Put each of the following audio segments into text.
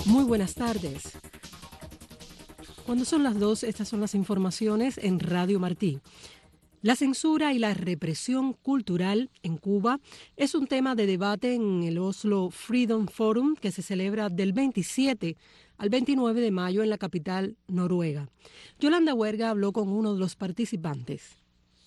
Muy buenas tardes. Cuando son las 2, estas son las informaciones en Radio Martí. La censura y la represión cultural en Cuba es un tema de debate en el Oslo Freedom Forum que se celebra del 27 al 29 de mayo en la capital noruega. Yolanda Huerga habló con uno de los participantes.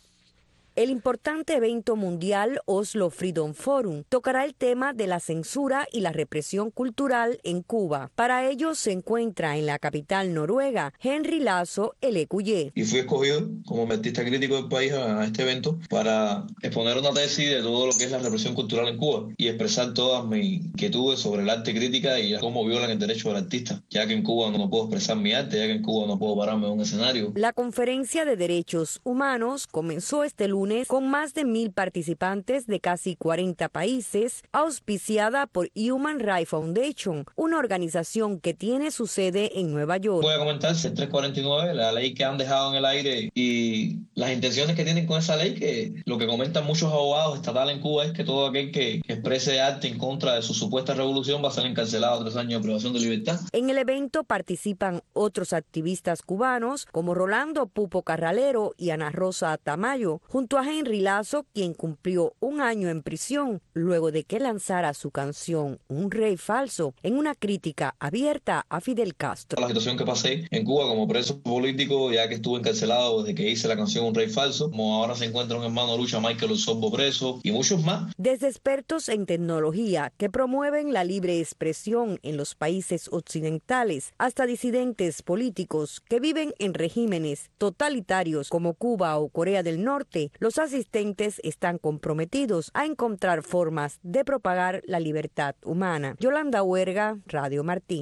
El importante evento mundial Oslo Freedom Forum tocará el tema de la censura y la represión cultural en Cuba. Para ello se encuentra en la capital noruega Henry Lasso Elekuyé. Y fui escogido como artista crítico del país a este evento para exponer una tesis de todo lo que es la represión cultural en Cuba y expresar todas mis inquietudes sobre el arte crítica y cómo violan el derecho del artista, ya que en Cuba no puedo expresar mi arte, ya que en Cuba no puedo pararme en un escenario. La Conferencia de Derechos Humanos comenzó este lunes con más de 1,000 participantes de casi 40 países, auspiciada por Human Rights Foundation, una organización que tiene su sede en Nueva York. Voy a comentarse el 349, la ley que han dejado en el aire y las intenciones que tienen con esa ley, que lo que comentan muchos abogados estatales en Cuba es que todo aquel que exprese arte en contra de su supuesta revolución va a ser encarcelado a 3 años de privación de libertad. En el evento participan otros activistas cubanos como Rolando Pupo Carralero y Ana Rosa Tamayo, junto a Henry Lasso, quien cumplió 1 año en prisión luego de que lanzara su canción Un Rey Falso en una crítica abierta a Fidel Castro. La situación que pasé en Cuba como preso político, ya que estuve encarcelado desde que hice la canción Un Rey Falso, como ahora se encuentra un hermano de lucha, Michael Osorbo, preso, y muchos más. Desde expertos en tecnología que promueven la libre expresión en los países occidentales hasta disidentes políticos que viven en regímenes totalitarios como Cuba o Corea del Norte, los asistentes están comprometidos a encontrar formas de propagar la libertad humana. Yolanda Huerga, Radio Martí.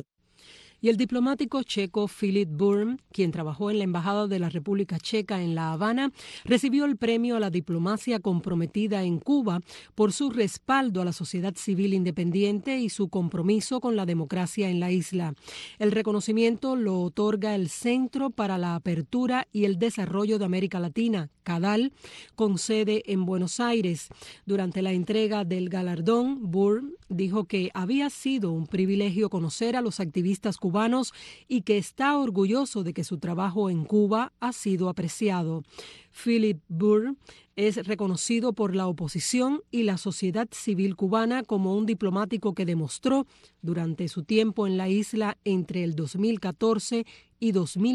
Y el diplomático checo Philip Burn, quien trabajó en la Embajada de la República Checa en La Habana, recibió el premio a la diplomacia comprometida en Cuba por su respaldo a la sociedad civil independiente y su compromiso con la democracia en la isla. El reconocimiento lo otorga el Centro para la Apertura y el Desarrollo de América Latina, CADAL, con sede en Buenos Aires. Durante la entrega del galardón, Burn dijo que había sido un privilegio conocer a los activistas cubanos y que está orgulloso de que su trabajo en Cuba ha sido apreciado. Philip Burr es reconocido por la oposición y la sociedad civil cubana como un diplomático que demostró durante su tiempo en la isla entre el 2014 y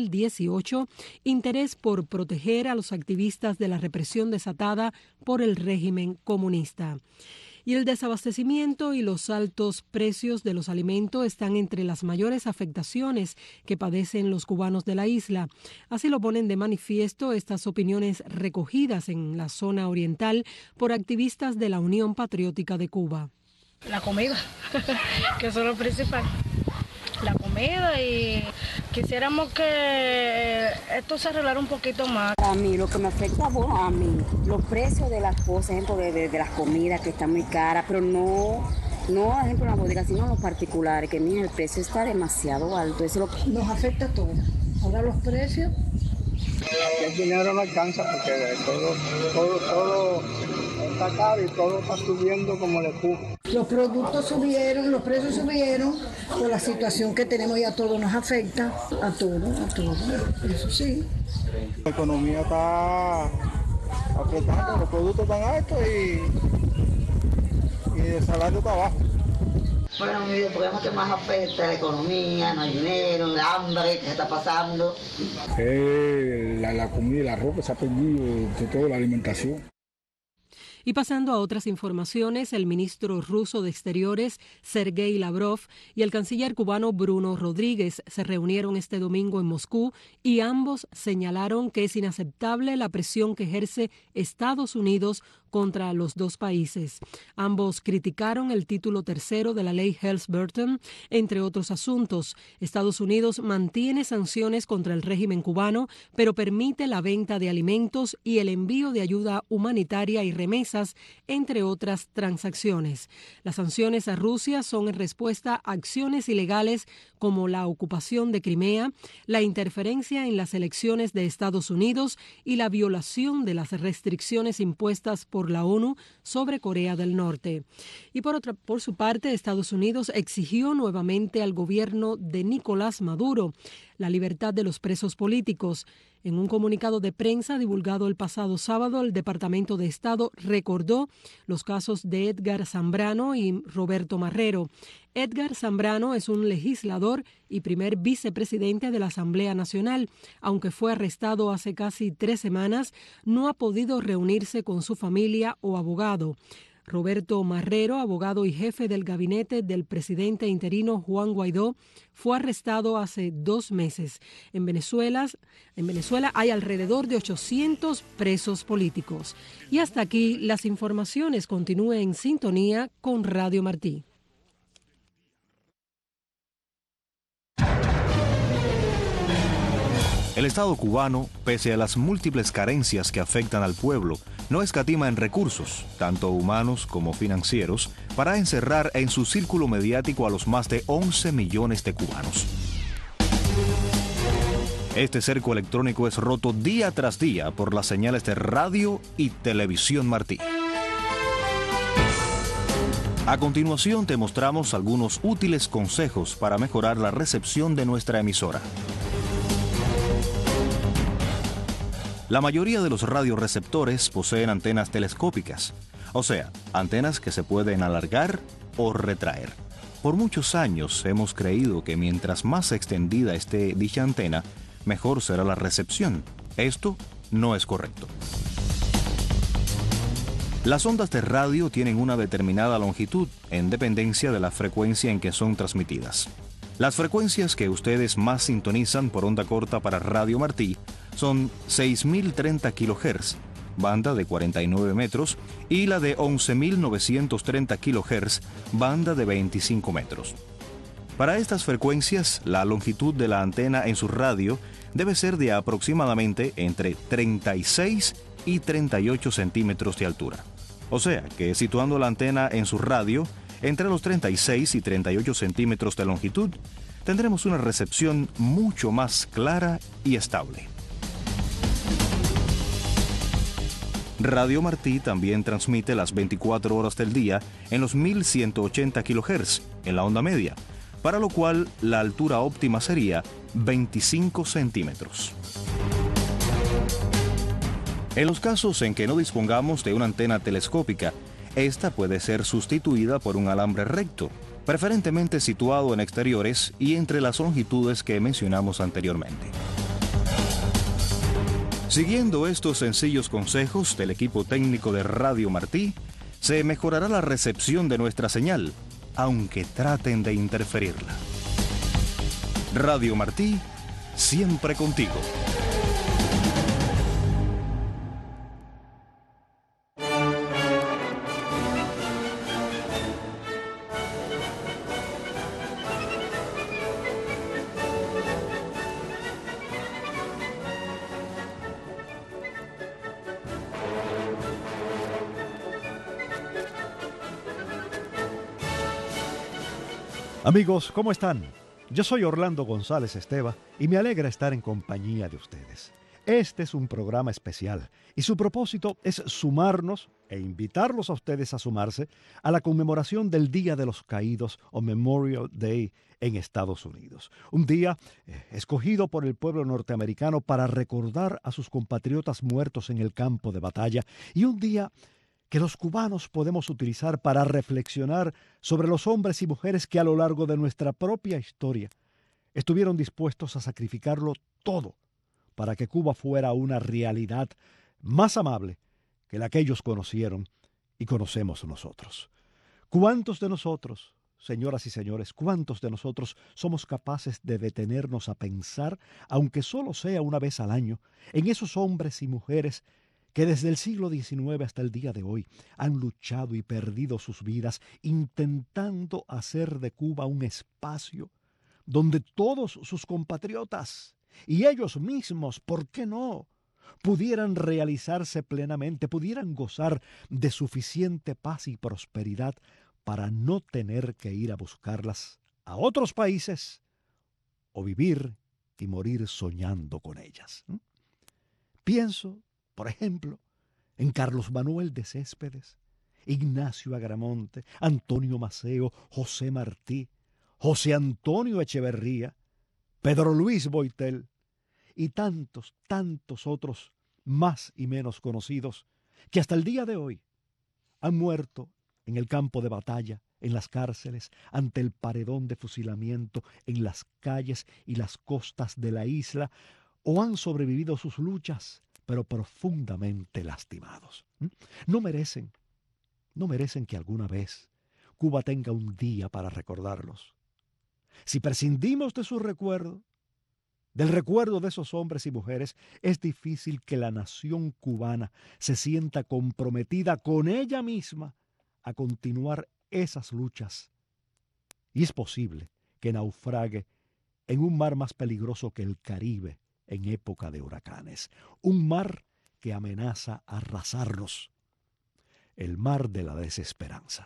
2018 interés por proteger a los activistas de la represión desatada por el régimen comunista. Y el desabastecimiento y los altos precios de los alimentos están entre las mayores afectaciones que padecen los cubanos de la isla. Así lo ponen de manifiesto estas opiniones recogidas en la zona oriental por activistas de la Unión Patriótica de Cuba. La comida, que eso es lo principal. La comida, y quisiéramos que esto se arreglara un poquito más. A mí lo que me afecta, a mí, los precios de las cosas, ejemplo, de las comidas que están muy caras, pero no ejemplo en la bodega, sino en los particulares, que mira, el precio está demasiado alto. Eso es lo que nos afecta a todos. Ahora los precios. El dinero no alcanza porque todo está caro y todo está subiendo como le ocurre. Los productos subieron, los precios subieron, por la situación que tenemos y a todo nos afecta, a todo, eso sí. La economía está apretando, los productos están altos y el salario está bajo. Bueno, el problema que más afecta es la economía, no hay dinero, el hambre que se está pasando. La comida y la ropa se ha perdido de toda la alimentación. Y pasando a otras informaciones, el ministro ruso de Exteriores, Sergei Lavrov, y el canciller cubano Bruno Rodríguez se reunieron este domingo en Moscú y ambos señalaron que es inaceptable la presión que ejerce Estados Unidos contra los dos países. Ambos criticaron el título tercero de la ley Helms-Burton, entre otros asuntos. Estados Unidos mantiene sanciones contra el régimen cubano, pero permite la venta de alimentos y el envío de ayuda humanitaria y remesas, entre otras transacciones. Las sanciones a Rusia son en respuesta a acciones ilegales como la ocupación de Crimea, la interferencia en las elecciones de Estados Unidos y la violación de las restricciones impuestas por por la ONU sobre Corea del Norte. Y por su parte, Estados Unidos exigió nuevamente al gobierno de Nicolás Maduro la libertad de los presos políticos. En un comunicado de prensa divulgado el pasado sábado, el Departamento de Estado recordó los casos de Edgar Zambrano y Roberto Marrero. Edgar Zambrano es un legislador y primer vicepresidente de la Asamblea Nacional. Aunque fue arrestado hace casi 3 semanas, no ha podido reunirse con su familia o abogado. Roberto Marrero, abogado y jefe del gabinete del presidente interino Juan Guaidó, fue arrestado hace 2 meses. En Venezuela hay alrededor de 800 presos políticos. Y hasta aquí las informaciones. Continúe en sintonía con Radio Martí. El Estado cubano, pese a las múltiples carencias que afectan al pueblo, no escatima en recursos, tanto humanos como financieros, para encerrar en su círculo mediático a los más de 11 millones de cubanos. Este cerco electrónico es roto día tras día por las señales de radio y televisión Martí. A continuación te mostramos algunos útiles consejos para mejorar la recepción de nuestra emisora. La mayoría de los radioreceptores poseen antenas telescópicas, o sea, antenas que se pueden alargar o retraer. Por muchos años hemos creído que mientras más extendida esté dicha antena, mejor será la recepción. Esto no es correcto. Las ondas de radio tienen una determinada longitud en dependencia de la frecuencia en que son transmitidas. Las frecuencias que ustedes más sintonizan por onda corta para Radio Martí son 6.030 kHz, banda de 49 metros, y la de 11.930 kHz, banda de 25 metros. Para estas frecuencias, la longitud de la antena en su radio debe ser de aproximadamente entre 36 y 38 centímetros de altura. O sea que situando la antena en su radio entre los 36 y 38 centímetros de longitud, tendremos una recepción mucho más clara y estable. Radio Martí también transmite las 24 horas del día en los 1180 kHz en la onda media, para lo cual la altura óptima sería 25 centímetros. En los casos en que no dispongamos de una antena telescópica, esta puede ser sustituida por un alambre recto, preferentemente situado en exteriores y entre las longitudes que mencionamos anteriormente. Siguiendo estos sencillos consejos del equipo técnico de Radio Martí, se mejorará la recepción de nuestra señal, aunque traten de interferirla. Radio Martí, siempre contigo. Amigos, ¿cómo están? Yo soy Orlando González Esteva y me alegra estar en compañía de ustedes. Este es un programa especial y su propósito es sumarnos e invitarlos a ustedes a sumarse a la conmemoración del Día de los Caídos o Memorial Day en Estados Unidos. Un día escogido por el pueblo norteamericano para recordar a sus compatriotas muertos en el campo de batalla y un día que los cubanos podemos utilizar para reflexionar sobre los hombres y mujeres que a lo largo de nuestra propia historia estuvieron dispuestos a sacrificarlo todo para que Cuba fuera una realidad más amable que la que ellos conocieron y conocemos nosotros. ¿Cuántos de nosotros, señoras y señores, cuántos de nosotros somos capaces de detenernos a pensar, aunque solo sea una vez al año, en esos hombres y mujeres que desde el siglo XIX hasta el día de hoy han luchado y perdido sus vidas intentando hacer de Cuba un espacio donde todos sus compatriotas y ellos mismos, ¿por qué no?, pudieran realizarse plenamente, pudieran gozar de suficiente paz y prosperidad para no tener que ir a buscarlas a otros países o vivir y morir soñando con ellas? Pienso, por ejemplo, en Carlos Manuel de Céspedes, Ignacio Agramonte, Antonio Maceo, José Martí, José Antonio Echeverría, Pedro Luis Boitel y tantos, tantos otros más y menos conocidos que hasta el día de hoy han muerto en el campo de batalla, en las cárceles, ante el paredón de fusilamiento, en las calles y las costas de la isla, o han sobrevivido sus luchas, pero profundamente lastimados. No merecen que alguna vez Cuba tenga un día para recordarlos. Si prescindimos de su recuerdo, del recuerdo de esos hombres y mujeres, es difícil que la nación cubana se sienta comprometida con ella misma a continuar esas luchas. Y es posible que naufrague en un mar más peligroso que el Caribe en época de huracanes, un mar que amenaza arrasarnos, el mar de la desesperanza.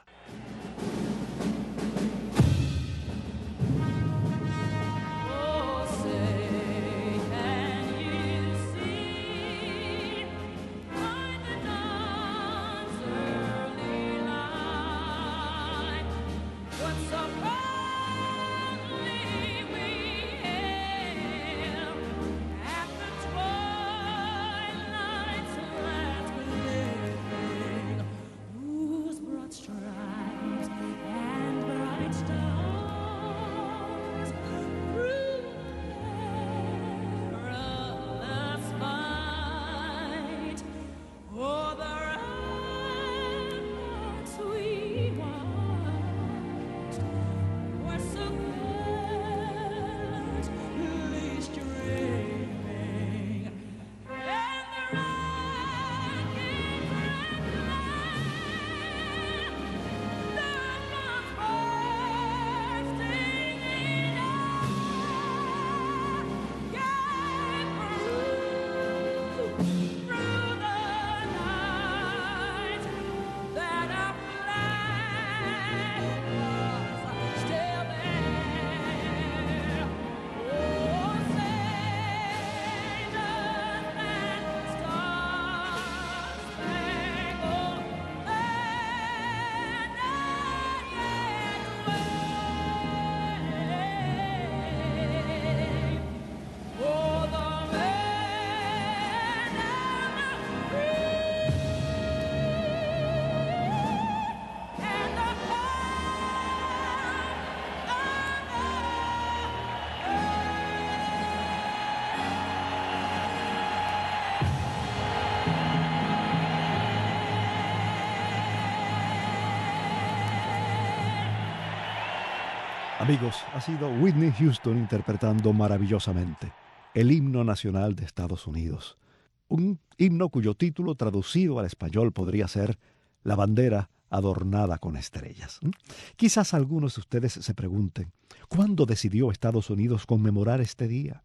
Amigos, ha sido Whitney Houston interpretando maravillosamente el himno nacional de Estados Unidos. Un himno cuyo título traducido al español podría ser La bandera adornada con estrellas. Quizás algunos de ustedes se pregunten, ¿cuándo decidió Estados Unidos conmemorar este día?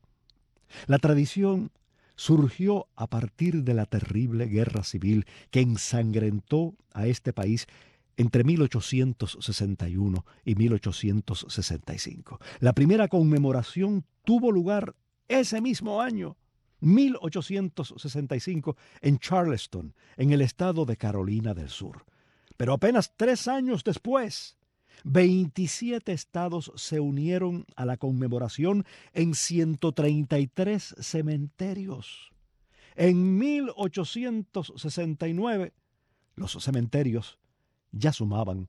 La tradición surgió a partir de la terrible guerra civil que ensangrentó a este país entre 1861 y 1865. La primera conmemoración tuvo lugar ese mismo año, 1865, en Charleston, en el estado de Carolina del Sur. Pero apenas 3 años después, 27 estados se unieron a la conmemoración en 133 cementerios. En 1869, los cementerios ya sumaban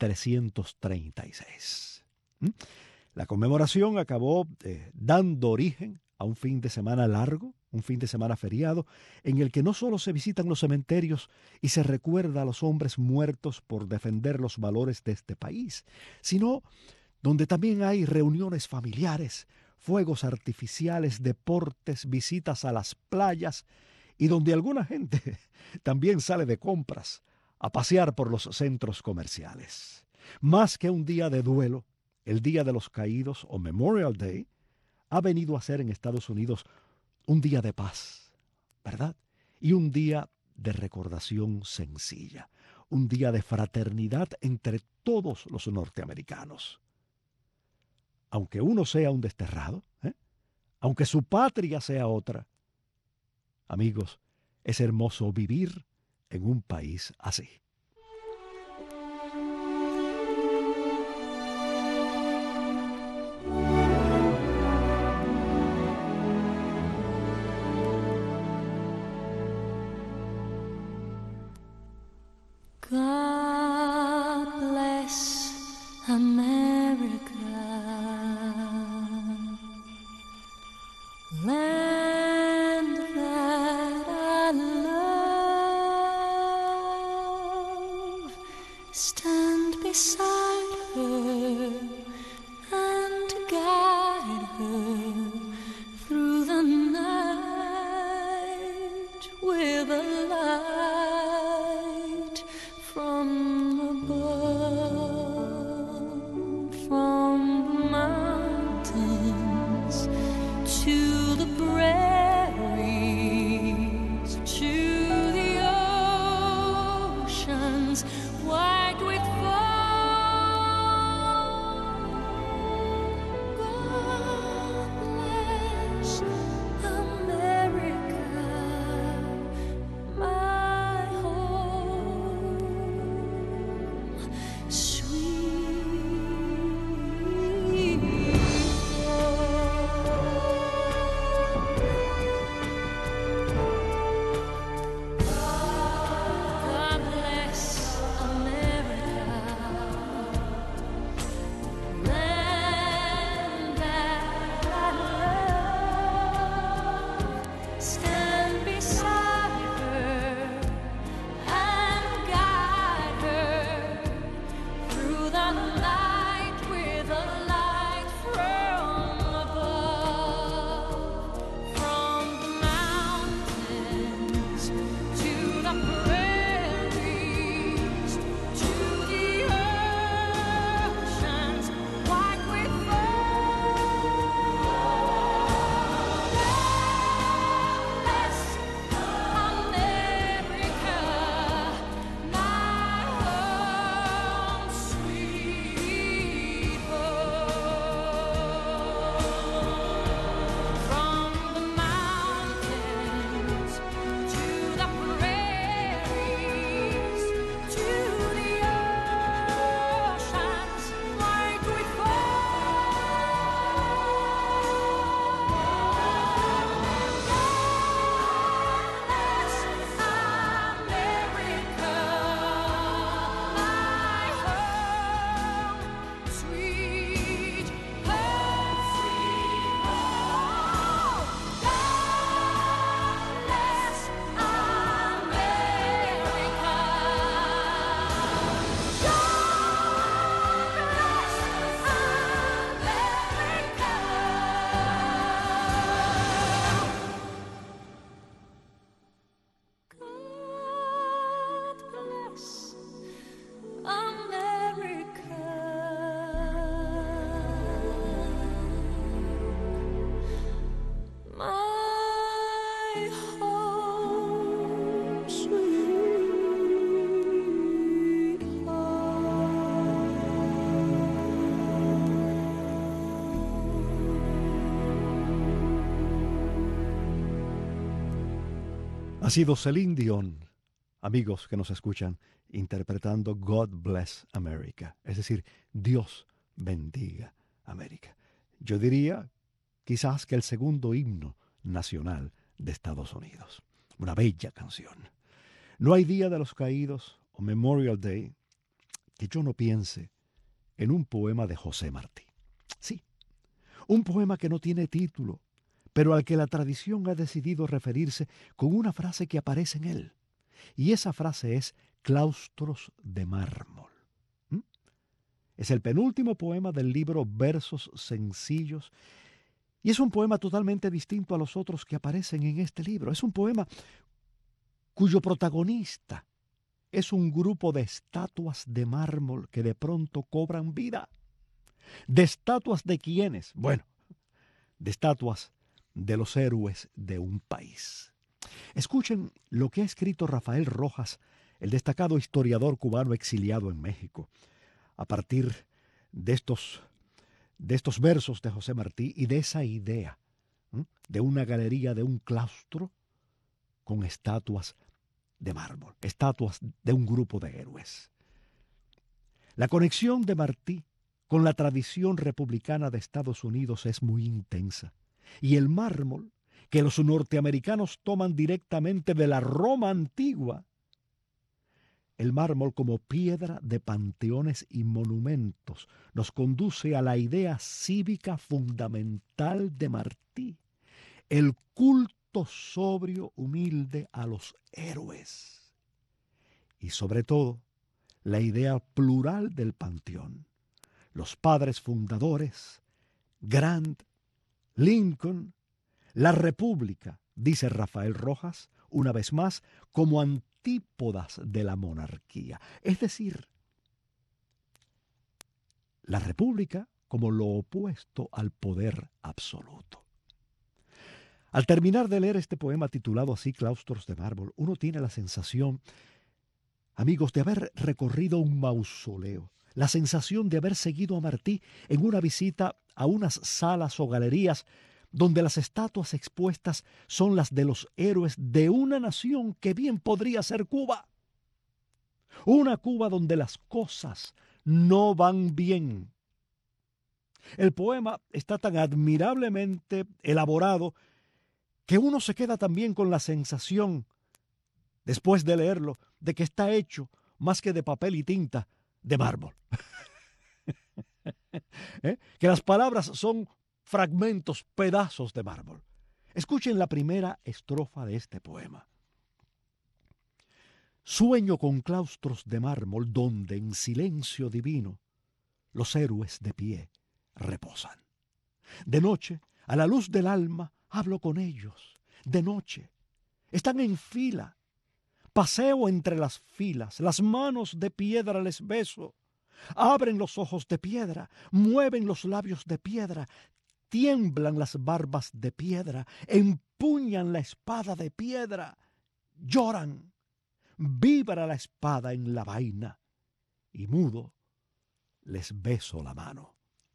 336. La conmemoración acabó dando origen a un fin de semana largo, un fin de semana feriado, en el que no solo se visitan los cementerios y se recuerda a los hombres muertos por defender los valores de este país, sino donde también hay reuniones familiares, fuegos artificiales, deportes, visitas a las playas y donde alguna gente también sale de compras a pasear por los centros comerciales. Más que un día de duelo, el Día de los Caídos o Memorial Day ha venido a ser en Estados Unidos un día de paz, ¿verdad? Y un día de recordación sencilla, un día de fraternidad entre todos los norteamericanos. Aunque uno sea un desterrado, aunque su patria sea otra, amigos, es hermoso vivir en un país así. God bless America, land that I love. Stand beside her and guide her through the night with a light from above, from the mountains to the prairies, to the oceans white with foam. God bless America, my home, sweet God bless America, land that I love. Stand beside her and guide her through the night with a light from above, from the mountains to the prairies, to the oceans white with foam. Bless America, my home, sweet home. From the mountains to the prairies, to the oceans white with bless America, my home, sweet home. Bless my home, sweet Ha sido Celine Dion, amigos que nos escuchan, interpretando God Bless America, es decir, Dios bendiga América. Yo diría quizás que el segundo himno nacional de Estados Unidos. Una bella canción. No hay Día de los Caídos o Memorial Day que yo no piense en un poema de José Martí. Sí, un poema que no tiene título, pero al que la tradición ha decidido referirse con una frase que aparece en él. Y esa frase es claustros de mármol. Es el penúltimo poema del libro Versos Sencillos y es un poema totalmente distinto a los otros que aparecen en este libro. Es un poema cuyo protagonista es un grupo de estatuas de mármol que de pronto cobran vida. ¿De estatuas de quiénes? Bueno, de estatuas de los héroes de un país. Escuchen lo que ha escrito Rafael Rojas, el destacado historiador cubano exiliado en México, a partir de estos versos de José Martí y de esa idea de una galería, de un claustro con estatuas de mármol, estatuas de un grupo de héroes. La conexión de Martí con la tradición republicana de Estados Unidos es muy intensa, y el mármol, que los norteamericanos toman directamente de la Roma antigua, el mármol como piedra de panteones y monumentos, nos conduce a la idea cívica fundamental de Martí, el culto sobrio, humilde a los héroes, y sobre todo la idea plural del panteón. Los padres fundadores, Grant, Lincoln, la República, dice Rafael Rojas, una vez más, como antípodas de la monarquía. Es decir, la República como lo opuesto al poder absoluto. Al terminar de leer este poema titulado así, Claustros de Mármol, uno tiene la sensación, amigos, de haber recorrido un mausoleo, la sensación de haber seguido a Martí en una visita a unas salas o galerías donde las estatuas expuestas son las de los héroes de una nación que bien podría ser Cuba. Una Cuba donde las cosas no van bien. El poema está tan admirablemente elaborado que uno se queda también con la sensación, después de leerlo, de que está hecho, más que de papel y tinta, de mármol. Que las palabras son fragmentos, pedazos de mármol. Escuchen la primera estrofa de este poema. Sueño con claustros de mármol donde en silencio divino los héroes de pie reposan. De noche, a la luz del alma, hablo con ellos. De noche, están en fila. Paseo entre las filas, las manos de piedra les beso. Abren los ojos de piedra, mueven los labios de piedra, tiemblan las barbas de piedra, empuñan la espada de piedra, lloran, vibra la espada en la vaina, y mudo les beso la mano.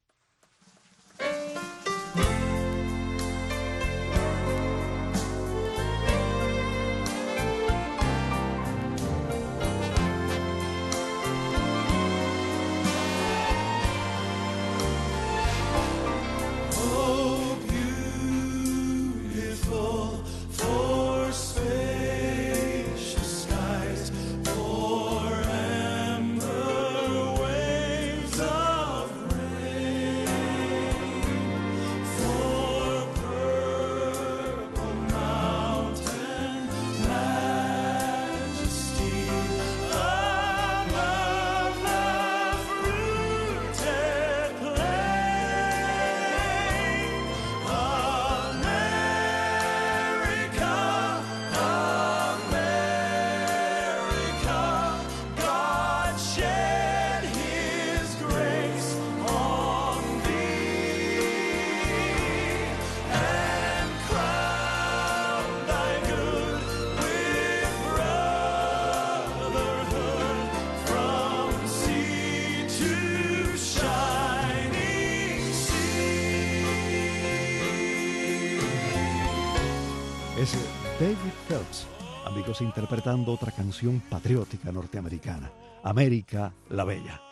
Es David Phelps, amigos, interpretando otra canción patriótica norteamericana, América la Bella.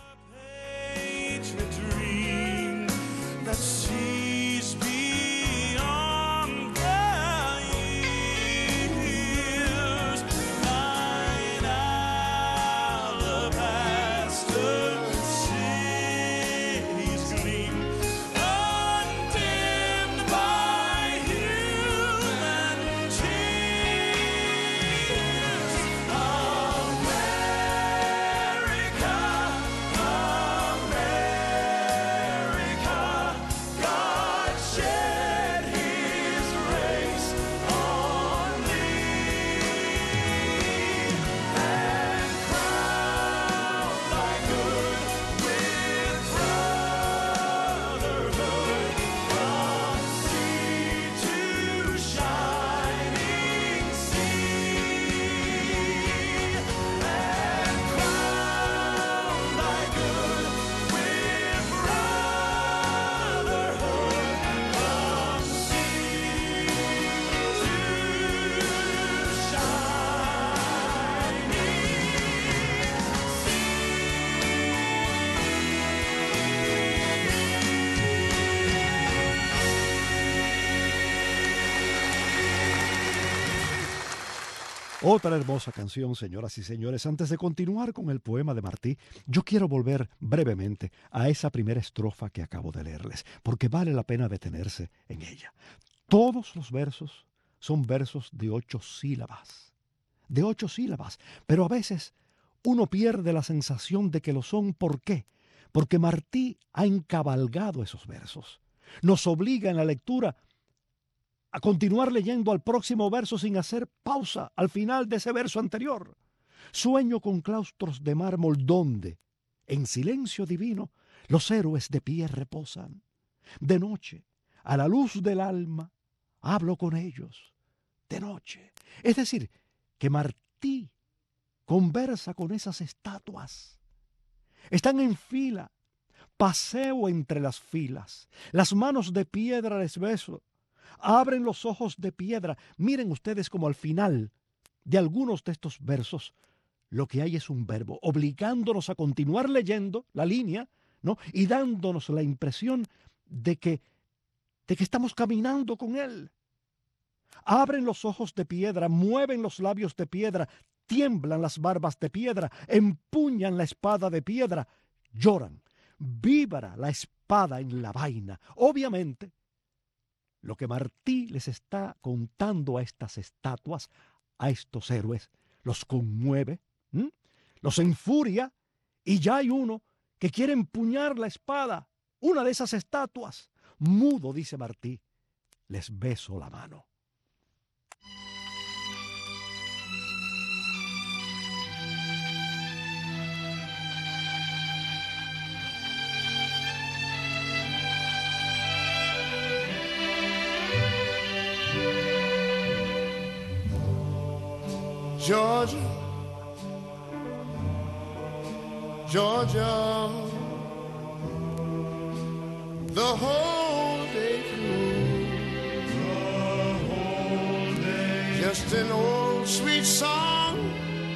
Otra hermosa canción, señoras y señores. Antes de continuar con el poema de Martí, yo quiero volver brevemente a esa primera estrofa que acabo de leerles, porque vale la pena detenerse en ella. Todos los versos son versos de 8 sílabas. De 8 sílabas. Pero a veces uno pierde la sensación de que lo son. ¿Por qué? Porque Martí ha encabalgado esos versos. Nos obliga en la lectura a continuar leyendo al próximo verso sin hacer pausa al final de ese verso anterior. Sueño con claustros de mármol donde, en silencio divino, los héroes de pie reposan. De noche, a la luz del alma, hablo con ellos. De noche. Es decir, que Martí conversa con esas estatuas. Están en fila. Paseo entre las filas. Las manos de piedra les beso. Abren los ojos de piedra. Miren ustedes como al final de algunos de estos versos lo que hay es un verbo, obligándonos a continuar leyendo la línea, ¿no? Y dándonos la impresión de que estamos caminando con él. Abren los ojos de piedra, mueven los labios de piedra, tiemblan las barbas de piedra, empuñan la espada de piedra, lloran, vibra la espada en la vaina. Obviamente, lo que Martí les está contando a estas estatuas, a estos héroes, los conmueve, los enfuria, y ya hay uno que quiere empuñar la espada, una de esas estatuas. Mudo, dice Martí, les beso la mano. Georgia, Georgia, the whole day through, just an old sweet song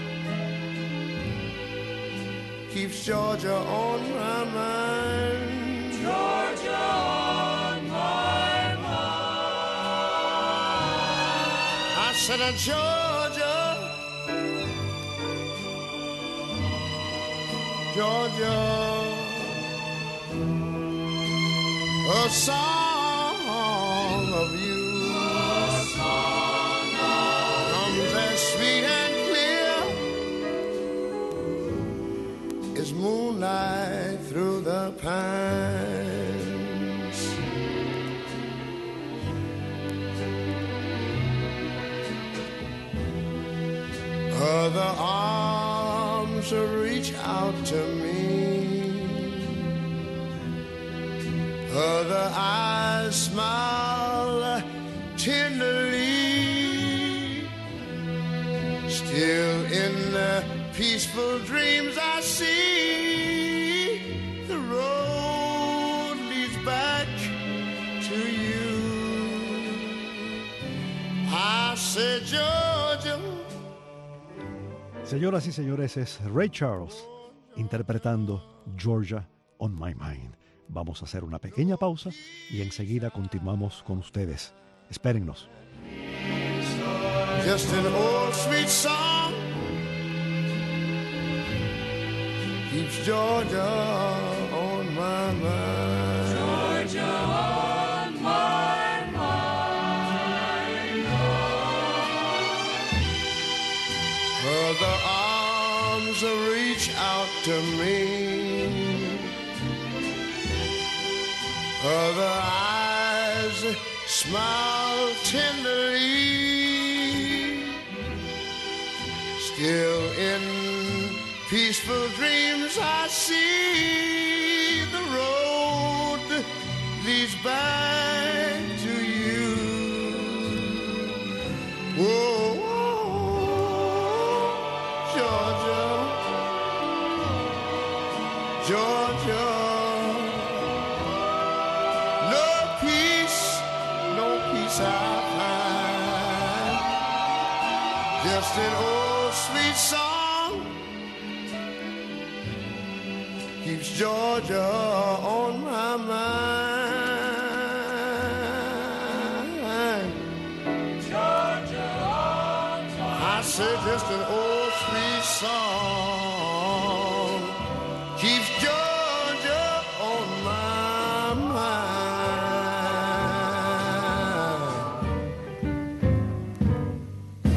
keeps Georgia on my mind. Georgia on my mind. I said, Georgia, Georgia, a song of you, a song comes as sweet and clear as moonlight through the pines. Other arms reach out to me, other eyes smile tenderly. Still in the peaceful dreams I see, the road leads back to you. I said, Georgia. Señoras y señores, es Ray Charles interpretando Georgia on My Mind. Vamos a hacer una pequeña pausa y enseguida continuamos con ustedes. Espérennos. Just an old sweet song keeps Georgia on my mind. Georgia on my mind. Other arms reach out to me, other eyes smile tenderly. Still in peaceful dreams I see, the road leads back to you. Whoa, Georgia, Georgia. I find just an old sweet song keeps Georgia on my mind. Georgia on my mind. I I say just an old sweet song keeps Georgia on my mind.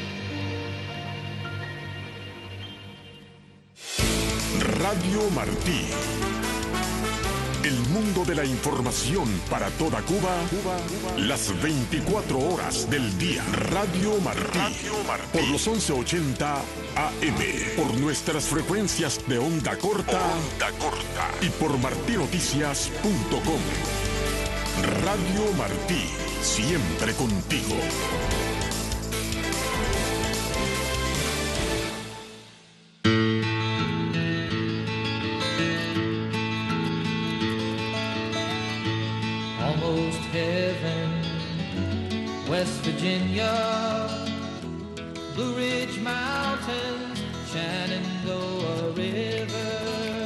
Radio Martí. El mundo de la información para toda Cuba, las 24 horas del día. Radio Martí. Por los 1180 AM. Por nuestras frecuencias de onda corta. Y por martinoticias.com. Radio Martí. Siempre contigo. Almost heaven, West Virginia, Blue Ridge Mountains, Shenandoah River.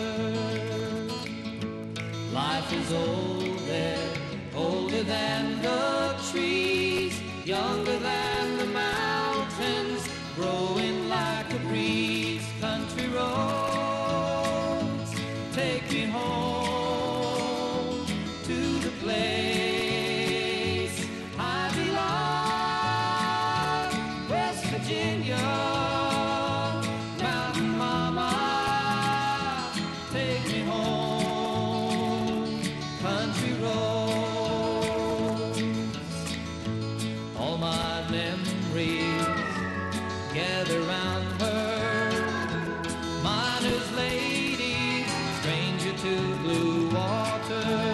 Life is old there, older than the trees, younger than the mountains, growing like a breeze. Country roads, take me home to the place I belong, West Virginia, Mountain Mama, take me home, country roads. All my memories gather round her, miner's lady, stranger to blue water.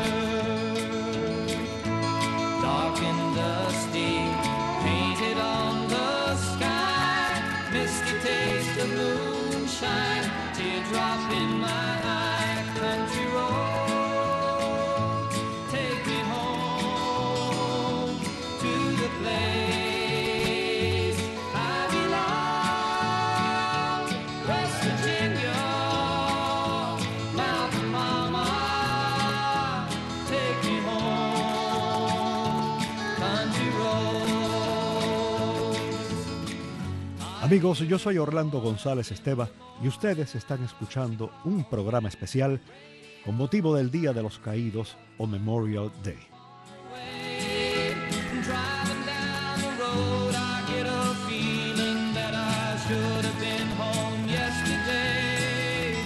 Dark and dusty, painted on the sky, misty taste of moonshine, teardrop in my eye. Country roads, take me home to the place I belong, West Virginia, Mountain Mama, take me home, country roads. Amigos, yo soy Orlando González Esteva y ustedes están escuchando un programa especial con motivo del Día de los Caídos o Memorial Day. Driving down the road, I get a feeling that I should have been home yesterday.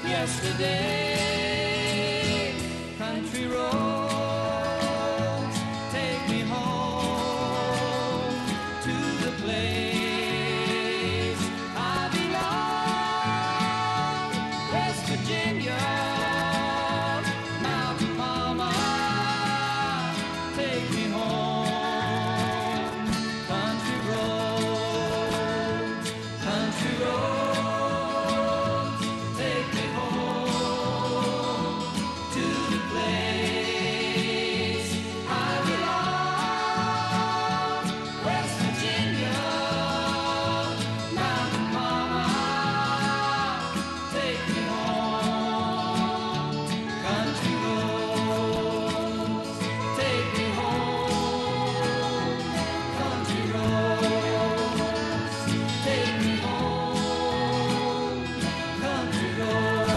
Country roads, take me home to the place I belong, West Virginia, Mountain Mama, take me home, country roads, take me home to the place I belong, West Virginia, Mountain Mama, take me home, country roads, take me home, country roads, take me home, country roads.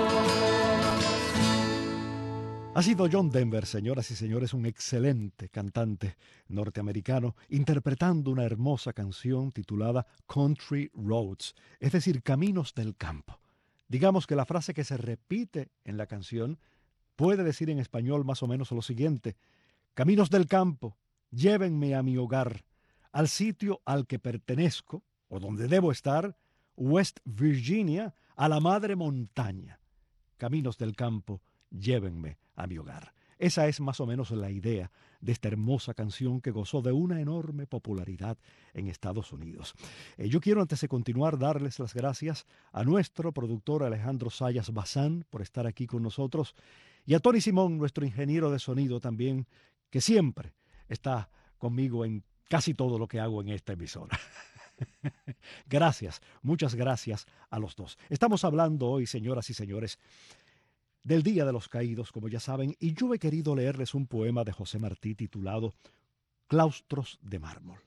Ha sido John Denver, señoras y señores, un excelente cantante norteamericano, interpretando una hermosa canción titulada Country Roads, es decir, Caminos del Campo. Digamos que la frase que se repite en la canción puede decir en español más o menos lo siguiente: Caminos del campo, llévenme a mi hogar, al sitio al que pertenezco, o donde debo estar, West Virginia, a la madre montaña. Caminos del campo, llévenme a mi hogar. Esa es más o menos la idea de esta hermosa canción que gozó de una enorme popularidad en Estados Unidos. Yo quiero, antes de continuar, darles las gracias a nuestro productor Alejandro Sayas Bazán por estar aquí con nosotros, y a Tony Simón, nuestro ingeniero de sonido también, que siempre está conmigo en casi todo lo que hago en esta emisora. Gracias, muchas gracias a los dos. Estamos hablando hoy, señoras y señores, del Día de los Caídos, como ya saben, y yo he querido leerles un poema de José Martí titulado Claustros de Mármol.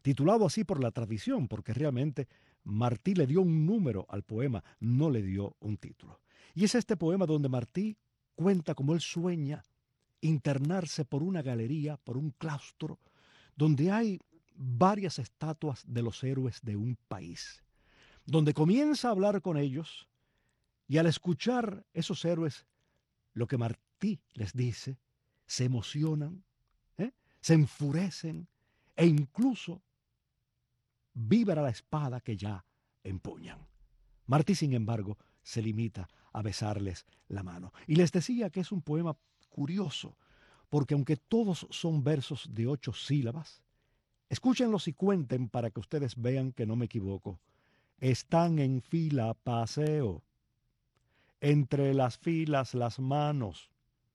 titulado así por la tradición, porque realmente Martí le dio un número al poema, no le dio un título. Y es este poema donde Martí cuenta cómo él sueña internarse por una galería, por un claustro, donde hay varias estatuas de los héroes de un país, donde comienza a hablar con ellos y al escuchar esos héroes lo que Martí les dice, se emocionan, se enfurecen e incluso vibra la espada que ya empuñan. Martí, sin embargo, se limita a besarles la mano. Y les decía que es un poema curioso, porque aunque todos son versos de 8 sílabas, escúchenlos y cuenten para que ustedes vean que no me equivoco. Están en fila paseo, entre las filas las manos,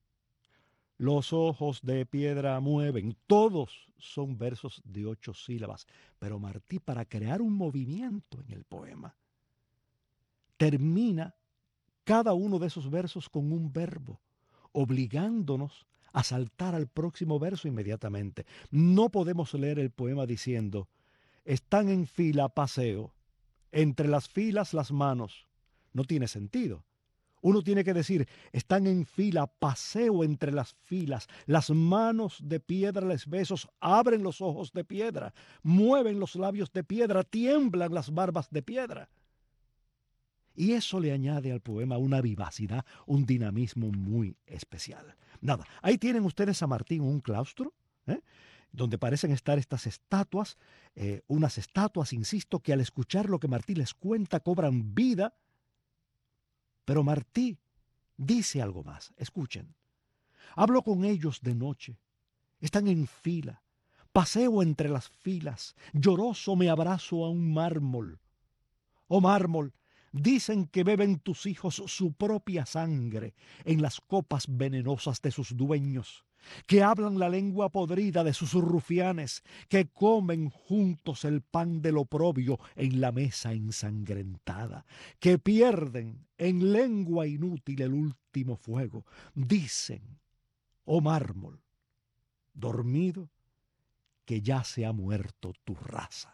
los ojos de piedra mueven. Todos son versos de 8 sílabas, pero Martí, para crear un movimiento en el poema, termina cada uno de esos versos con un verbo, obligándonos a saltar al próximo verso inmediatamente. No podemos leer el poema diciendo, están en fila paseo, entre las filas las manos. No tiene sentido. Uno tiene que decir, están en fila, paseo entre las filas, las manos de piedra les besos, abren los ojos de piedra, mueven los labios de piedra, tiemblan las barbas de piedra. Y eso le añade al poema una vivacidad, un dinamismo muy especial. Nada, ahí tienen ustedes a Martí en un claustro, donde parecen estar estas estatuas, unas estatuas, insisto, que al escuchar lo que Martí les cuenta cobran vida. Pero Martí dice algo más. Escuchen. Hablo con ellos de noche. Están en fila. Paseo entre las filas. Lloroso me abrazo a un mármol. Oh mármol, dicen que beben tus hijos su propia sangre en las copas venenosas de sus dueños, que hablan la lengua podrida de sus rufianes, que comen juntos el pan del oprobio en la mesa ensangrentada, que pierden en lengua inútil el último fuego. Dicen, oh mármol, dormido, que ya se ha muerto tu raza.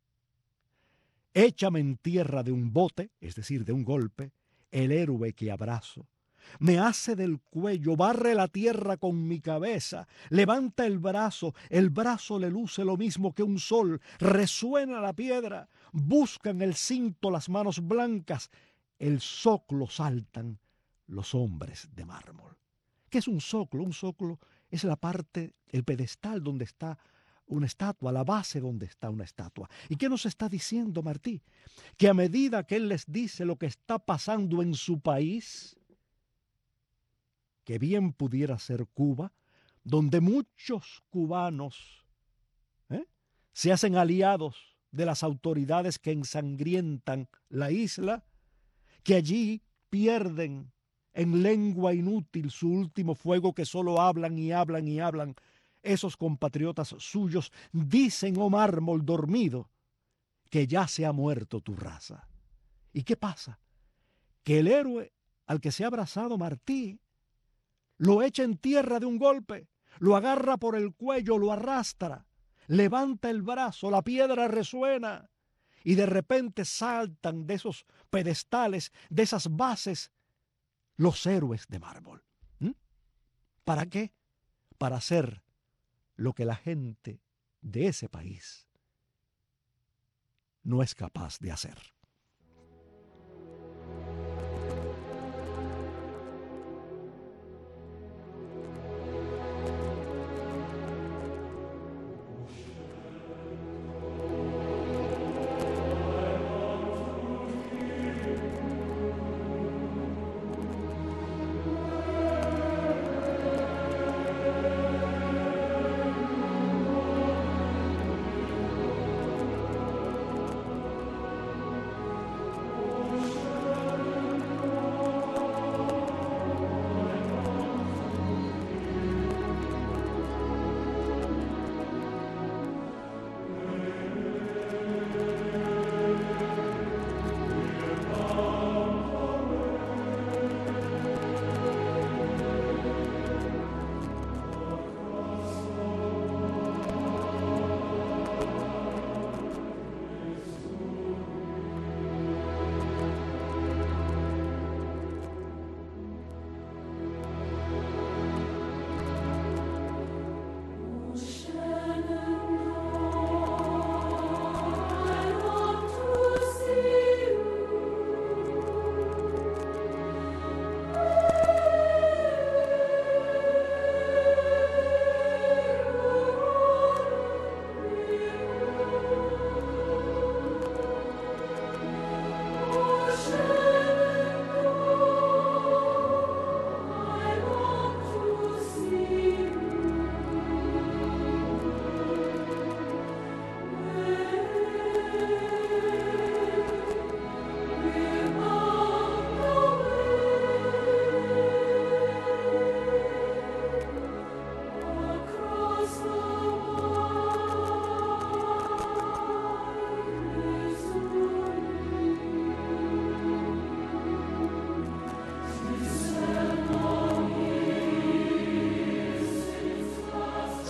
Échame en tierra de un bote, es decir, de un golpe, el héroe que abrazo. Me hace del cuello, barre la tierra con mi cabeza, levanta el brazo le luce lo mismo que un sol, resuena la piedra, buscan el cinto las manos blancas, el zoclo saltan los hombres de mármol. ¿Qué es un zoclo? Un zoclo es la parte, el pedestal donde está una estatua, la base donde está una estatua. ¿Y qué nos está diciendo Martí? Que a medida que él les dice lo que está pasando en su país, que bien pudiera ser Cuba, donde muchos cubanos se hacen aliados de las autoridades que ensangrientan la isla, que allí pierden en lengua inútil su último fuego, que solo hablan y hablan y hablan. Esos compatriotas suyos dicen, oh mármol dormido, que ya se ha muerto tu raza. ¿Y qué pasa? Que el héroe al que se ha abrazado Martí lo echa en tierra de un golpe, lo agarra por el cuello, lo arrastra, levanta el brazo, la piedra resuena y de repente saltan de esos pedestales, de esas bases, los héroes de mármol. ¿Para qué? Para hacer lo que la gente de ese país no es capaz de hacer.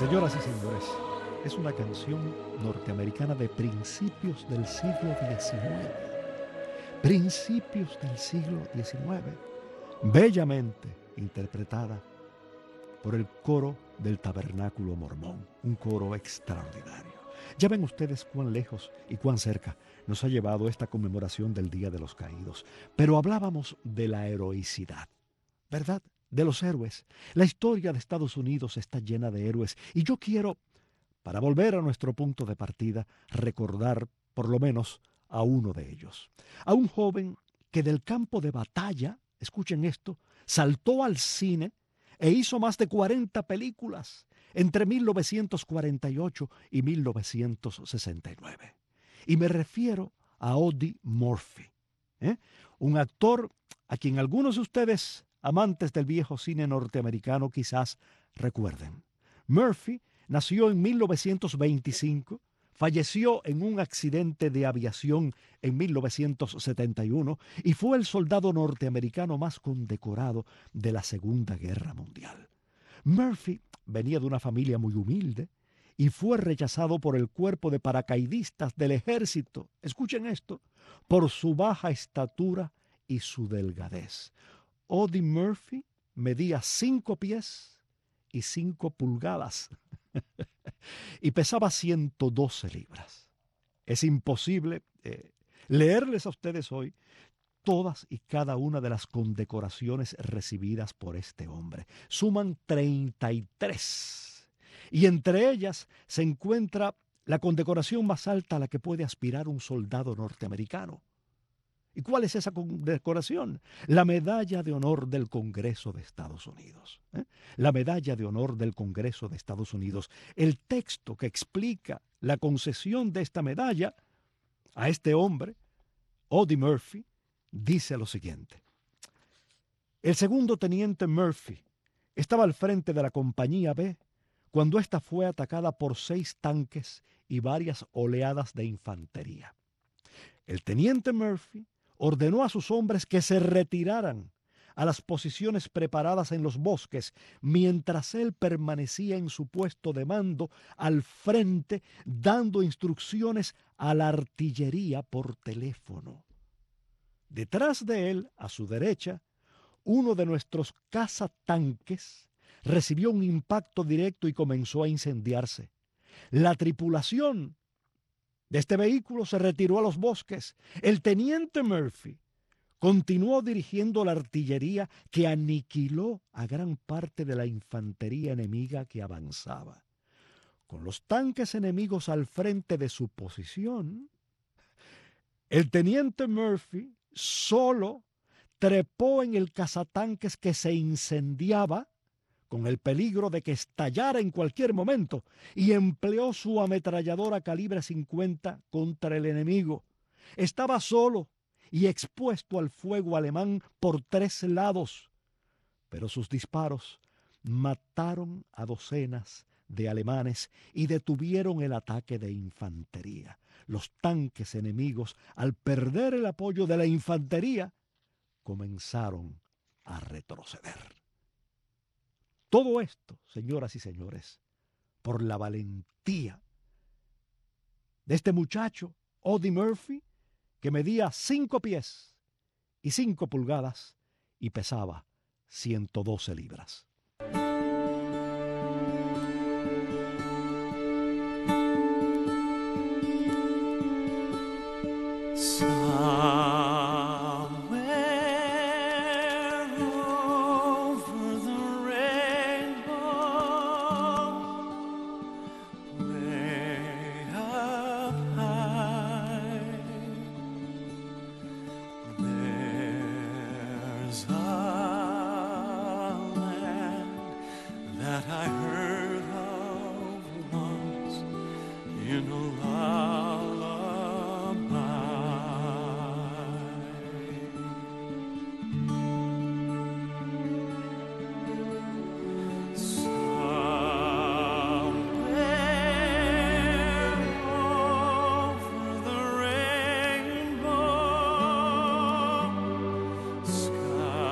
Señoras y señores, es una canción norteamericana de principios del siglo XIX. Principios del siglo XIX. Bellamente interpretada por el coro del Tabernáculo Mormón. Un coro extraordinario. Ya ven ustedes cuán lejos y cuán cerca nos ha llevado esta conmemoración del Día de los Caídos. Pero hablábamos de la heroicidad, ¿verdad? De los héroes. La historia de Estados Unidos está llena de héroes y yo quiero, para volver a nuestro punto de partida, recordar por lo menos a uno de ellos. A un joven que del campo de batalla, escuchen esto, saltó al cine e hizo más de 40 películas entre 1948 y 1969. Y me refiero a Audie Murphy, un actor a quien algunos de ustedes, amantes del viejo cine norteamericano, quizás recuerden. Murphy nació en 1925, falleció en un accidente de aviación en 1971 y fue el soldado norteamericano más condecorado de la Segunda Guerra Mundial. Murphy venía de una familia muy humilde y fue rechazado por el cuerpo de paracaidistas del ejército, escuchen esto, por su baja estatura y su delgadez. Audie Murphy medía 5 pies y 5 pulgadas y pesaba 112 libras. Es imposible leerles a ustedes hoy todas y cada una de las condecoraciones recibidas por este hombre. Suman 33. Y entre ellas se encuentra la condecoración más alta a la que puede aspirar un soldado norteamericano. ¿Y cuál es esa condecoración? La Medalla de Honor del Congreso de Estados Unidos. La Medalla de Honor del Congreso de Estados Unidos. El texto que explica la concesión de esta medalla a este hombre, Audie Murphy, dice lo siguiente. El segundo teniente Murphy estaba al frente de la compañía B cuando ésta fue atacada por 6 tanques y varias oleadas de infantería. El teniente Murphy ordenó a sus hombres que se retiraran a las posiciones preparadas en los bosques, mientras él permanecía en su puesto de mando al frente, dando instrucciones a la artillería por teléfono. Detrás de él, a su derecha, uno de nuestros cazatanques recibió un impacto directo y comenzó a incendiarse. La tripulación de este vehículo se retiró a los bosques. El teniente Murphy continuó dirigiendo la artillería que aniquiló a gran parte de la infantería enemiga que avanzaba. Con los tanques enemigos al frente de su posición, el teniente Murphy solo trepó en el cazatanques que se incendiaba con el peligro de que estallara en cualquier momento, y empleó su ametralladora calibre 50 contra el enemigo. Estaba solo y expuesto al fuego alemán por 3 lados, pero sus disparos mataron a docenas de alemanes y detuvieron el ataque de infantería. Los tanques enemigos, al perder el apoyo de la infantería, comenzaron a retroceder. Todo esto, señoras y señores, por la valentía de este muchacho, Audie Murphy, que medía 5 pies y 5 pulgadas y pesaba 112 libras.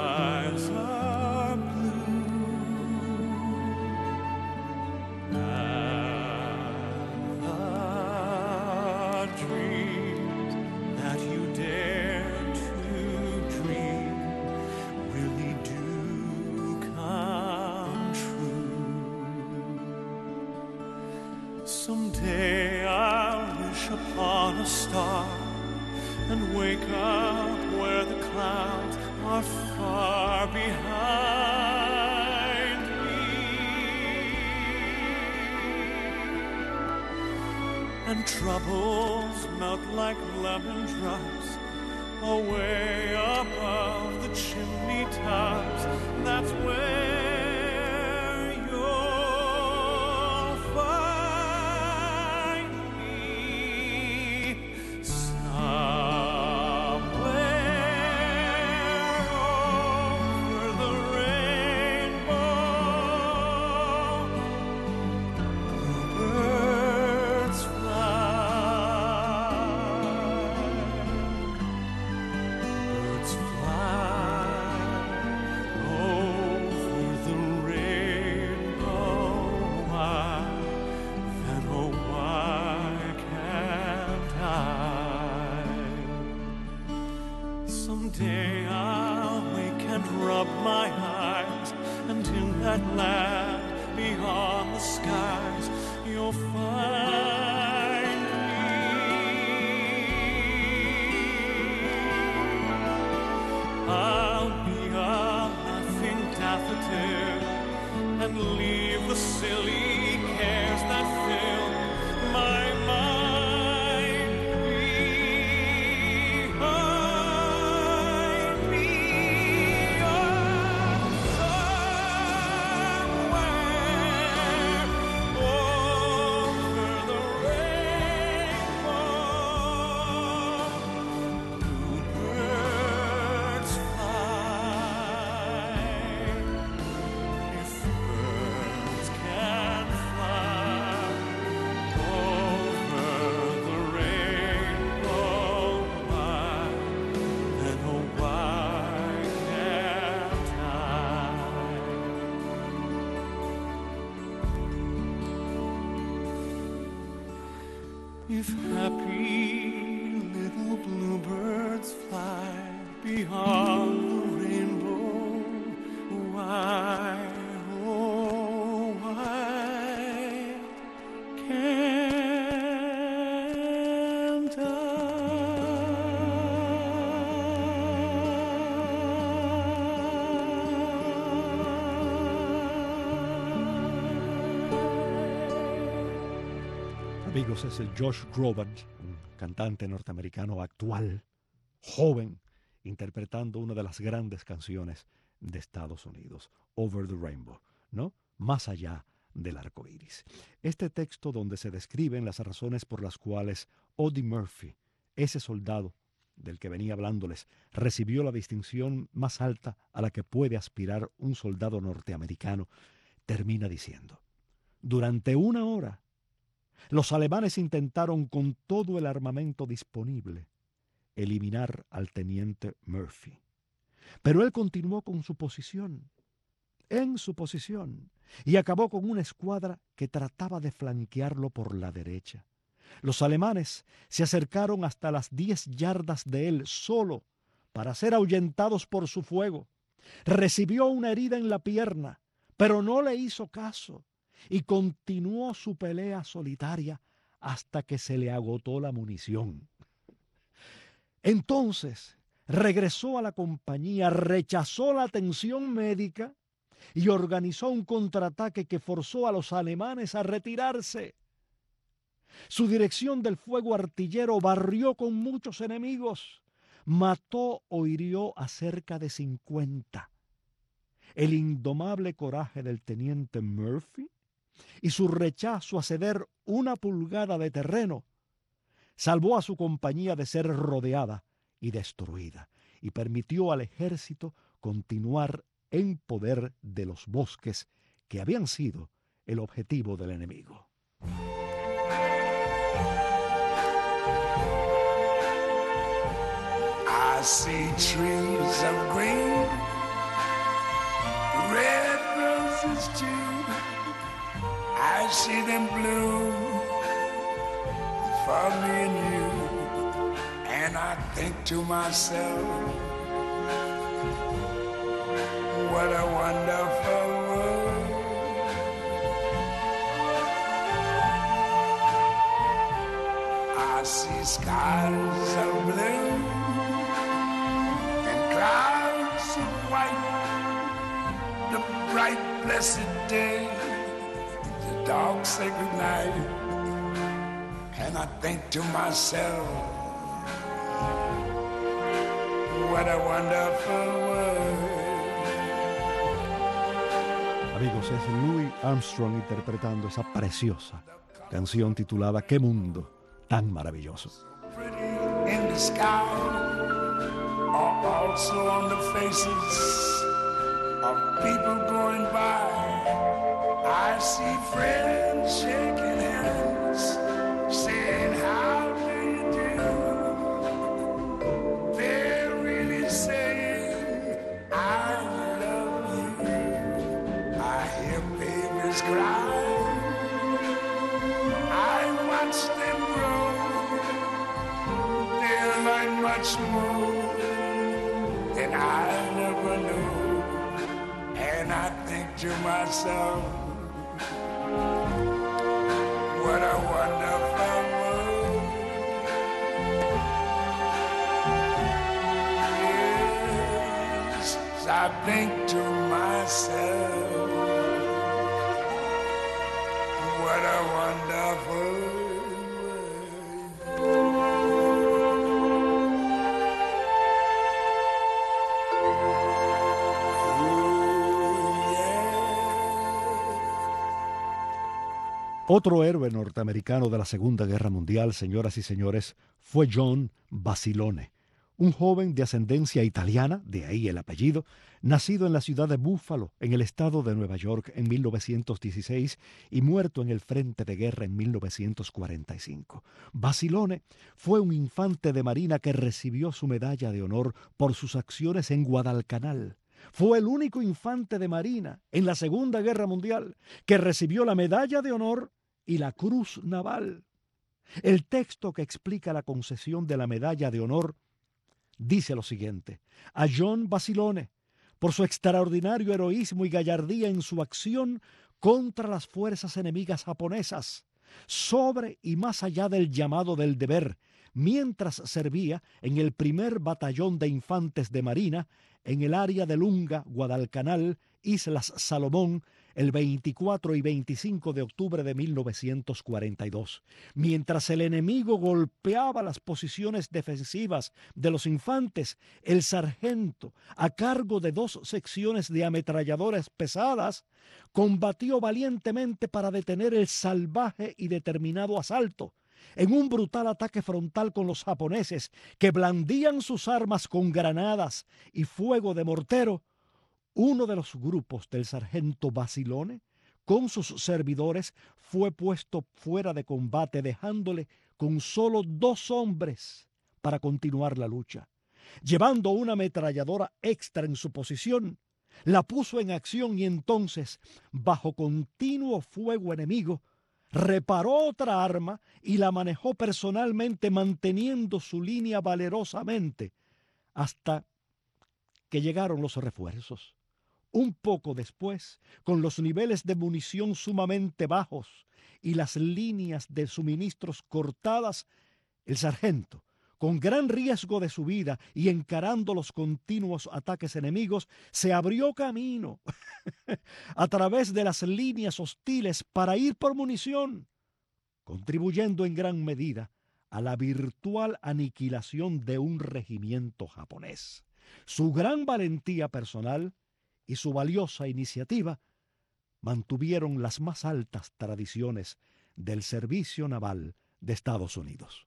Skies are blue. and wake up where the clouds are far behind me, and troubles melt like lemon drops away above the chimney tops. That's where you'll find me, somewhere over the rainbow. Bluebirds Someday I'll wake and rub my eyes, and in that land beyond the skies you'll find me. I'll be a laughing daffodil and leave the silly cares that fill my mind. If happy little bluebirds fly beyond the rainbow, why, oh, why can't I? Amigos, es el Josh Groban, un cantante norteamericano actual, joven, interpretando una de las grandes canciones de Estados Unidos, Over the Rainbow, ¿no? Más allá del arco iris. Este texto donde se describen las razones por las cuales Audie Murphy, ese soldado del que venía hablándoles, recibió la distinción más alta a la que puede aspirar un soldado norteamericano, termina diciendo: durante 1 hora, los alemanes intentaron con todo el armamento disponible eliminar al teniente Murphy. Pero él continuó con su posición, en su posición, y acabó con una escuadra que trataba de flanquearlo por la derecha. Los alemanes se acercaron hasta las 10 yardas de él solo para ser ahuyentados por su fuego. Recibió una herida en la pierna, pero no le hizo caso y continuó su pelea solitaria hasta que se le agotó la munición. Entonces regresó a la compañía, rechazó la atención médica y organizó un contraataque que forzó a los alemanes a retirarse. Su dirección del fuego artillero barrió con muchos enemigos, mató o hirió a cerca de 50. El indomable coraje del teniente Murphy y su rechazo a ceder 1 pulgada de terreno salvó a su compañía de ser rodeada y destruida y permitió al ejército continuar en poder de los bosques que habían sido el objetivo del enemigo. I see trees of green, red roses too. I see them bloom for me and you. And I think to myself, what a wonderful world. I see skies of blue and clouds of white, the bright blessed day, the dark sacred night, and I think to myself, what a wonderful world. Amigos, es Louis Armstrong interpretando esa preciosa canción titulada ¿Qué mundo tan maravilloso? In the sky, or also on the faces of people going by. I see friends shaking hands, saying, how do you do? They're really saying, I love you. I hear babies cry. I watch them grow. They'll learn much more than I never knew. And I think to myself, what a wonderful world. Yes, I think to myself, what a wonderful world. Otro héroe norteamericano de la Segunda Guerra Mundial, señoras y señores, fue John Basilone, un joven de ascendencia italiana, de ahí el apellido, nacido en la ciudad de Buffalo, en el estado de Nueva York, en 1916 y muerto en el frente de guerra en 1945. Basilone fue un infante de marina que recibió su medalla de honor por sus acciones en Guadalcanal. Fue el único infante de marina en la Segunda Guerra Mundial que recibió la medalla de honor y la Cruz Naval. El texto que explica la concesión de la medalla de honor dice lo siguiente: a John Basilone, por su extraordinario heroísmo y gallardía en su acción contra las fuerzas enemigas japonesas, sobre y más allá del llamado del deber, mientras servía en el primer batallón de infantes de marina en el área de Lunga, Guadalcanal, Islas Salomón, el 24 y 25 de octubre de 1942. Mientras el enemigo golpeaba las posiciones defensivas de los infantes, el sargento, a cargo de 2 secciones de ametralladoras pesadas, combatió valientemente para detener el salvaje y determinado asalto. En un brutal ataque frontal con los japoneses, que blandían sus armas con granadas y fuego de mortero, uno de los grupos del sargento Basilone, con sus servidores, fue puesto fuera de combate, dejándole con solo 2 hombres para continuar la lucha. Llevando una ametralladora extra en su posición, la puso en acción y entonces, bajo continuo fuego enemigo, reparó otra arma y la manejó personalmente, manteniendo su línea valerosamente hasta que llegaron los refuerzos. Un poco después, con los niveles de munición sumamente bajos y las líneas de suministros cortadas, el sargento, con gran riesgo de su vida y encarando los continuos ataques enemigos, se abrió camino a través de las líneas hostiles para ir por munición, contribuyendo en gran medida a la virtual aniquilación de un regimiento japonés. Su gran valentía personal y su valiosa iniciativa mantuvieron las más altas tradiciones del servicio naval de Estados Unidos.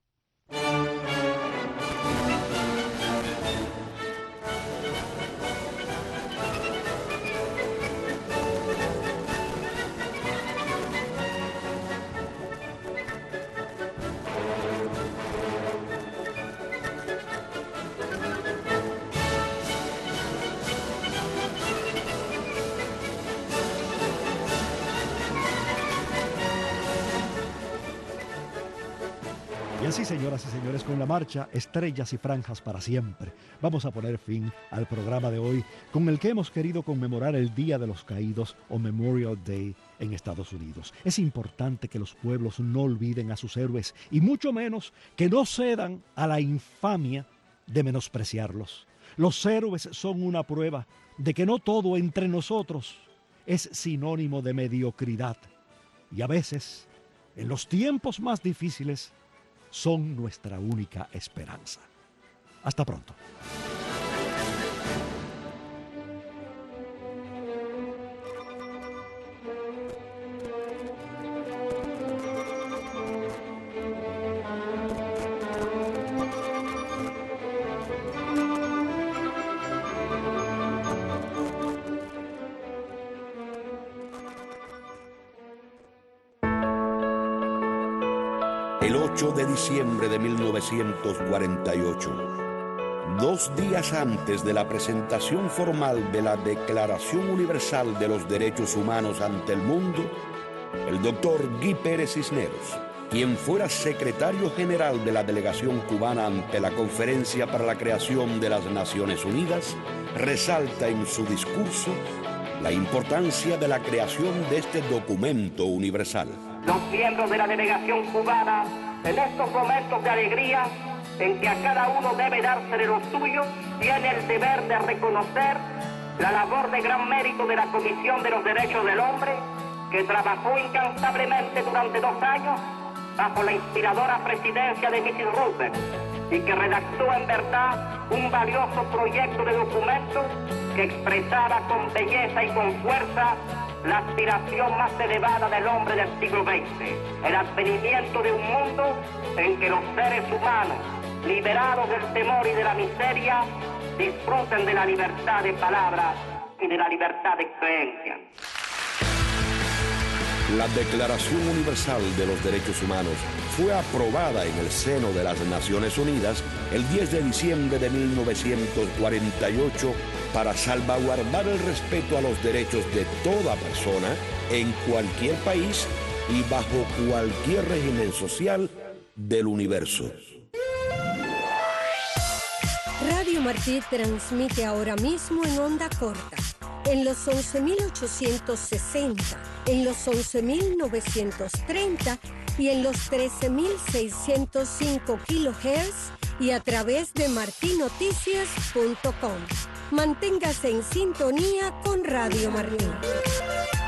Y así, señoras y señores, con la marcha Estrellas y Franjas para Siempre, vamos a poner fin al programa de hoy, con el que hemos querido conmemorar el Día de los Caídos o Memorial Day en Estados Unidos. Es importante que los pueblos no olviden a sus héroes y mucho menos que no cedan a la infamia de menospreciarlos. Los héroes son una prueba de que no todo entre nosotros es sinónimo de mediocridad y a veces, en los tiempos más difíciles, son nuestra única esperanza. Hasta pronto. El 8 de diciembre de 1948, 2 días antes de la presentación formal de la Declaración Universal de los Derechos Humanos ante el mundo, el doctor Guy Pérez Cisneros, quien fuera secretario general de la delegación cubana ante la Conferencia para la Creación de las Naciones Unidas, resalta en su discurso la importancia de la creación de este documento universal. Los miembros de la delegación cubana, en estos momentos de alegría, en que a cada uno debe dársele lo suyo, tiene el deber de reconocer la labor de gran mérito de la Comisión de los Derechos del Hombre, que trabajó incansablemente durante 2 años bajo la inspiradora presidencia de Mrs. Roosevelt y que redactó en verdad un valioso proyecto de documento que expresaba con belleza y con fuerza la aspiración más elevada del hombre del siglo XX, el advenimiento de un mundo en que los seres humanos, liberados del temor y de la miseria, disfruten de la libertad de palabra y de la libertad de creencia. La Declaración Universal de los Derechos Humanos fue aprobada en el seno de las Naciones Unidas el 10 de diciembre de 1948 para salvaguardar el respeto a los derechos de toda persona en cualquier país y bajo cualquier régimen social del universo. Radio Martí transmite ahora mismo en onda corta, en los 11.860, en los 11.930 y en los 13.605 kHz y a través de martinoticias.com. Manténgase en sintonía con Radio Martí.